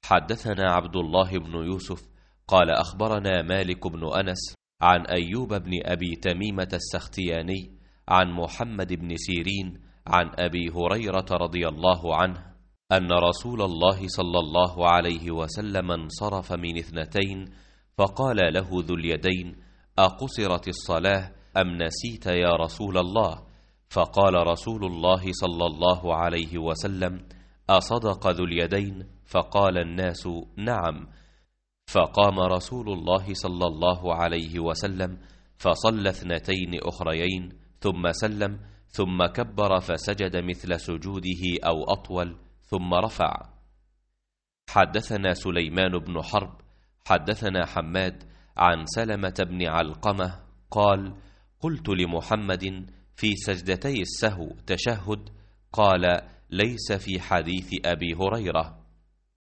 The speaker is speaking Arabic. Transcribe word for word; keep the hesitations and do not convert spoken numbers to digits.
حدثنا عبد الله بن يوسف قال أخبرنا مالك بن أنس عن أيوب بن أبي تميمة السختياني عن محمد بن سيرين عن أبي هريرة رضي الله عنه أن رسول الله صلى الله عليه وسلم انصرف من اثنتين فقال له ذو اليدين: أقصرت الصلاة أم نسيت يا رسول الله؟ فقال رسول الله صلى الله عليه وسلم: أصدق ذو اليدين؟ فقال الناس: نعم. فقام رسول الله صلى الله عليه وسلم فصلى اثنتين أخريين ثم سلم ثم كبر فسجد مثل سجوده أو أطول ثم رفع. حدثنا سليمان بن حرب حدثنا حماد عن سلمة بن علقمة قال: قلت لمحمد في سجدتي السهو تشهد؟ قال: ليس في حديث أبي هريرة.